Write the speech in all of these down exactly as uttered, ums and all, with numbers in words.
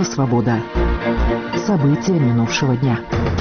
Радио «Свобода». События минувшего дня.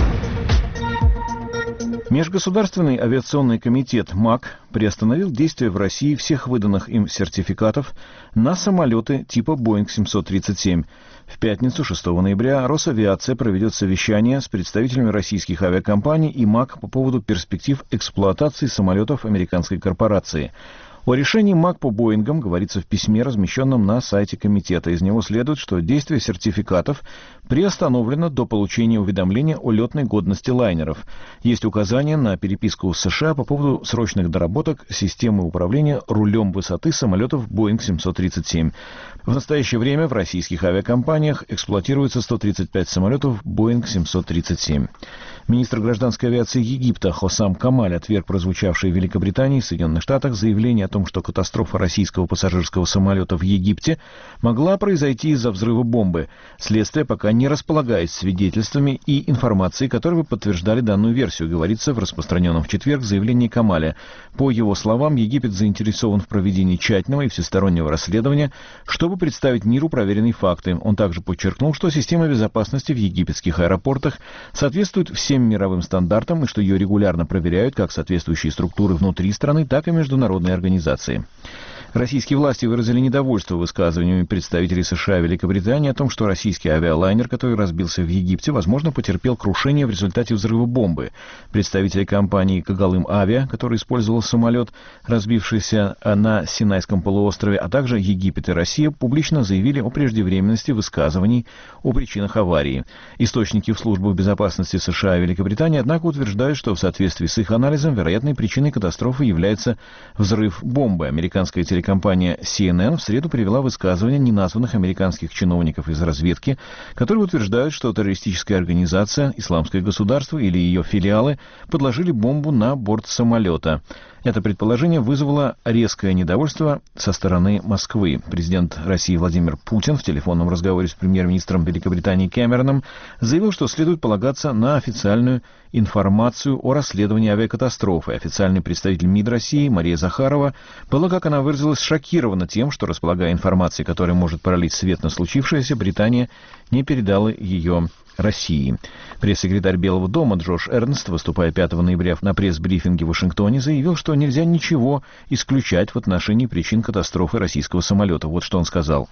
Межгосударственный авиационный комитет МАК приостановил действие в России всех выданных им сертификатов на самолеты типа Боинг семьсот тридцать семь. В пятницу, шестого ноября, Росавиация проведет совещание с представителями российских авиакомпаний и МАК по поводу перспектив эксплуатации самолетов американской корпорации. О решении МАК по Боингам говорится в письме, размещенном на сайте комитета. Из него следует, что действие сертификатов приостановлено до получения уведомления о летной годности лайнеров. Есть указания на переписку с США по поводу срочных доработок системы управления рулем высоты самолетов Боинг семьсот тридцать семь. В настоящее время в российских авиакомпаниях эксплуатируется сто тридцать пять самолетов Боинг семьсот тридцать семь. Министр гражданской авиации Египта Хоссам Камаль отверг прозвучавшие в Великобритании и Соединенных Штатах заявление о том, что катастрофа российского пассажирского самолета в Египте могла произойти из-за взрыва бомбы. Следствие пока не располагает свидетельствами и информацией, которые бы подтверждали данную версию, говорится в распространенном в четверг заявлении Камаля. По его словам, Египет заинтересован в проведении тщательного и всестороннего расследования, чтобы представить миру проверенные факты. Он также подчеркнул, что система безопасности в египетских аэропортах соответствует всем мировым стандартам и что ее регулярно проверяют как соответствующие структуры внутри страны, так и международные организации. Российские власти выразили недовольство высказываниями представителей США и Великобритании о том, что российский авиалайнер, который разбился в Египте, возможно, потерпел крушение в результате взрыва бомбы. Представители компании «Когалым Авиа», который использовал самолет, разбившийся на Синайском полуострове, а также Египет и Россия, публично заявили о преждевременности высказываний о причинах аварии. Источники в службах безопасности США и Великобритании, однако, утверждают, что в соответствии с их анализом вероятной причиной катастрофы является взрыв бомбы. Американская телевизия Компания си эн эн в среду привела высказывания неназванных американских чиновников из разведки, которые утверждают, что террористическая организация «Исламское государство» или ее филиалы подложили бомбу на борт самолета. Это предположение вызвало резкое недовольство со стороны Москвы. Президент России Владимир Путин в телефонном разговоре с премьер-министром Великобритании Кэмероном заявил, что следует полагаться на официальную информацию о расследовании авиакатастрофы. Официальный представитель МИД России Мария Захарова была, как она выразилась, шокирована тем, что, располагая информацией, которая может пролить свет на случившееся, Британия не передала ее России. Пресс-секретарь Белого дома Джош Эрнст, выступая пятого ноября на пресс-брифинге в Вашингтоне, заявил, что нельзя ничего исключать в отношении причин катастрофы российского самолета. Вот что он сказал.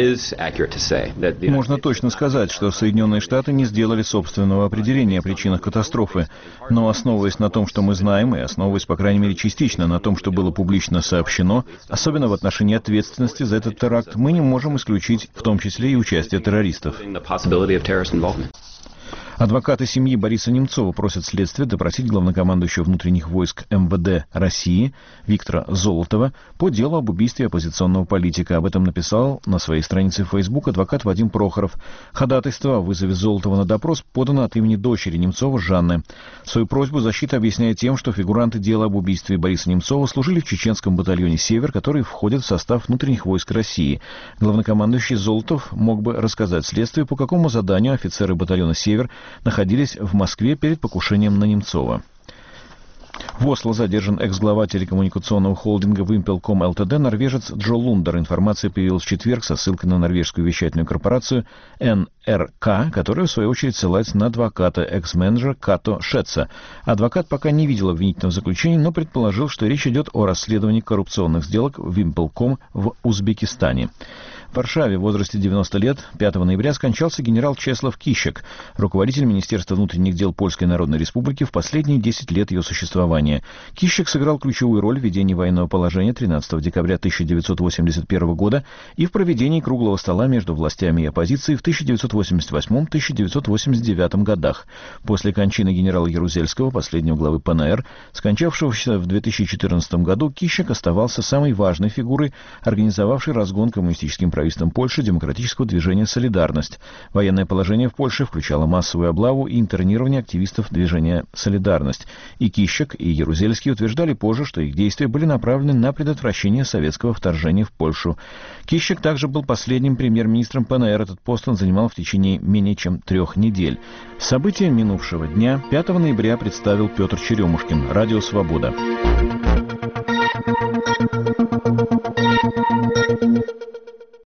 Можно точно сказать, что Соединенные Штаты не сделали собственного определения о причинах катастрофы, но основываясь на том, что мы знаем, и основываясь, по крайней мере, частично на том, что было публично сообщено, особенно в отношении ответственности за этот теракт, мы не можем исключить в том числе и участие террористов. Адвокаты семьи Бориса Немцова просят следствие допросить главнокомандующего внутренних войск эм вэ дэ России Виктора Золотова по делу об убийстве оппозиционного политика. Об этом написал на своей странице в Facebook адвокат Вадим Прохоров. Ходатайство о вызове Золотова на допрос подано от имени дочери Немцова Жанны. Свою просьбу защита объясняет тем, что фигуранты дела об убийстве Бориса Немцова служили в чеченском батальоне «Север», который входит в состав внутренних войск России. Главнокомандующий Золотов мог бы рассказать следствию, по какому заданию офицеры батальона «Север» находились в Москве перед покушением на Немцова. В Осло задержан экс-глава телекоммуникационного холдинга Вимпелком ЛТД норвежец Джо Лундер. Информация появилась в четверг со ссылкой на норвежскую вещательную корпорацию эн эр ка, которая, в свою очередь, ссылается на адвоката экс-менеджера Като Шетца. Адвокат пока не видел обвинительного заключения, но предположил, что речь идет о расследовании коррупционных сделок Вимпелком в Узбекистане. В Варшаве в возрасте девяноста лет пятого ноября скончался генерал Чеслав Кищек, руководитель Министерства внутренних дел Польской Народной Республики в последние десять лет ее существования. Кищек сыграл ключевую роль в введении военного положения тринадцатого декабря тысяча девятьсот восемьдесят первого года и в проведении круглого стола между властями и оппозицией в тысяча девятьсот восемьдесят восьмом — тысяча девятьсот восемьдесят девятом годах. После кончины генерала Ярузельского, последнего главы пэ эн эр, скончавшегося в две тысячи четырнадцатом году, Кищек оставался самой важной фигурой, организовавшей разгон коммунистическим правительством Польши демократического движения «Солидарность». Военное положение в Польше включало массовую облаву и интернирование активистов движения «Солидарность». И Кищек, и Ярузельский утверждали позже, что их действия были направлены на предотвращение советского вторжения в Польшу. Кищек также был последним премьер-министром пэ эн эр. Этот пост он занимал в течение менее чем трех недель. События минувшего дня пятого ноября представил Петр Черемушкин. Радио «Свобода».